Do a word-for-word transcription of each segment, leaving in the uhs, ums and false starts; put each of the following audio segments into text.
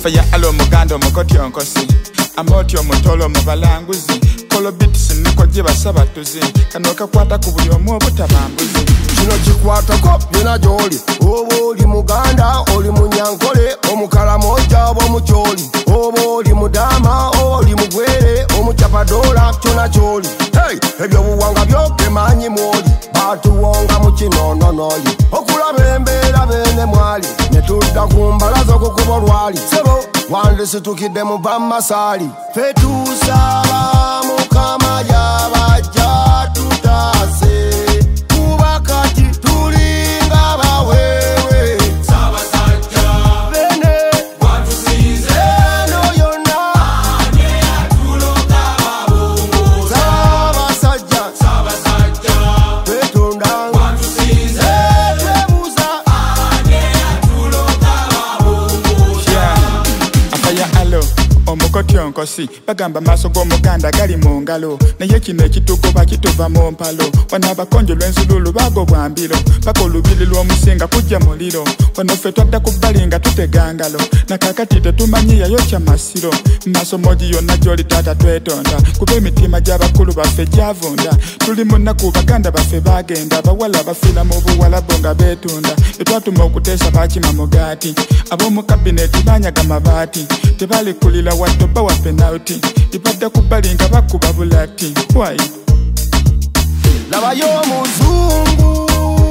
Afaya alo mugando mukoti onkosi amoti omutolo mubalanguzi kolo beats niko jiba sabatuzi kanoka kwata ku buli omu obutabambuzi kino kikwatako byona gy'oli oba oli muganda oli munyankole omukala moja oba omukyoli oba oli mudama oba oli mugwere omucapadola kyona kyoli hey, ebyobuwanga byogemanyi mwoli batuwonga mu kinononoli okulaba embeera bene mwali netudda ku mbala z'okukuba olwali sebo wandisitukidde mu bamasaali fetusaba mukama yabajja tutase kuba kati tulinga bawewe Sabasajja bene watusize eno yonna ane atuloka babungu Sabasajja Sabasajja betonda watusize twebuuza ane atuloka babungu afaya alo omukoti onkosi bagamba maaso g'omuganda gali mu ngalo naye kino ekituko bakituva mu mpalo wano abakonjo lw'enzululu bagobwa mbiro paka olubiri lw'omusinga kujja muliro wano ffe twadda ku bbali nga tutega ngalo nakakati tetumanyi yayokya masiro maaso mogi yonna gy'oli taata twetonda kuba emitima gy'abakulu baffe gyavunda tuli mu nnaku baganda baffe bagenda abawala bafiira mu buwalabo nga beetunda etwatuma okuteesa bakima mugaati ab'omu kabineti banyaga mabaati tebalikulira wadde obba wa penalty ibadde ku bbali nga bakuba bulati wai labayo omuzungu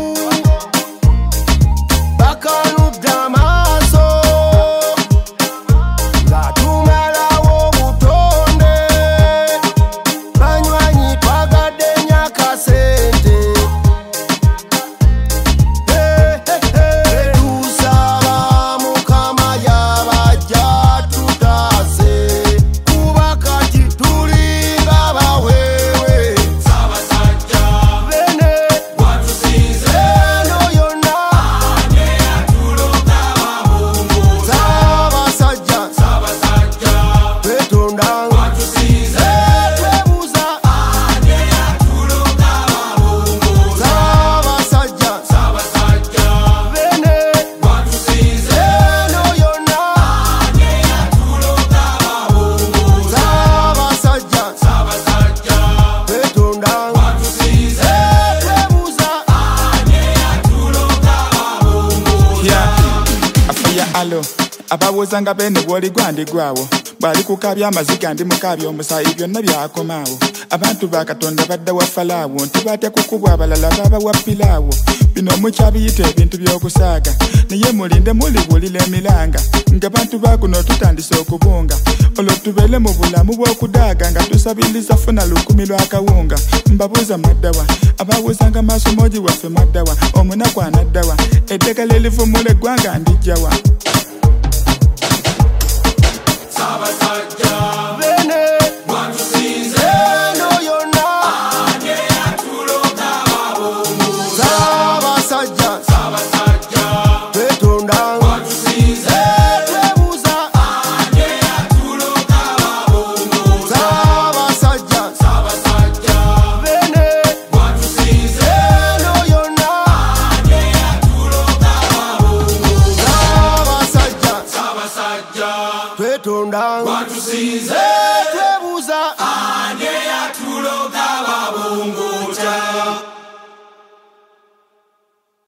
bakanudde amaaso ng'atumalawo obutonde banywanyi twagadde nyakasente tusaba mukama yabajja tutase kuba kati tulinga bawewe Sabasajja bene watusize eno yonna ane atuloka babungu Sabasajja Sabasajja betonda watusize twebuuza ane atuloka babungu Sabasajja Sabasajja bene watusize eno yonna ane atuloka babungu Sabasajja Sabasajja betonda watusize twebuuza ane atuloka babungu afaya alo ababuuzanga bene bw'oli gwandigwawo bw'ali kukabya amaziga ndi mukabya omusayi byonna byakomaawo abantu ba katonda badda wa falaawo nti batya kukubwa abalala babawa pilaawo bino mukyabiyita ebintu by'okusaaga naye mulinde muliwulira emiranga ng'abantu bakuno tutandise okubunga olwo tubeere mu bulamu bw'okudaaga nga tusabiriza funa lukumi lw'akawunga mbabuuza maddawa ababuuzanga maaso mogi waffe maddawa omunaku anaddawa eddagala erivumula eggwanga ndijjawa Sabasajja bene watusize eno yonna ane atuloka babungu Sabasajja Sabasajja betonda watusize twebuuza ane atuloka babungu Sabasajja Sabasajja bene watusize eno yonna ane atuloka babungu Sabasajja Sabasajja twetonda watusize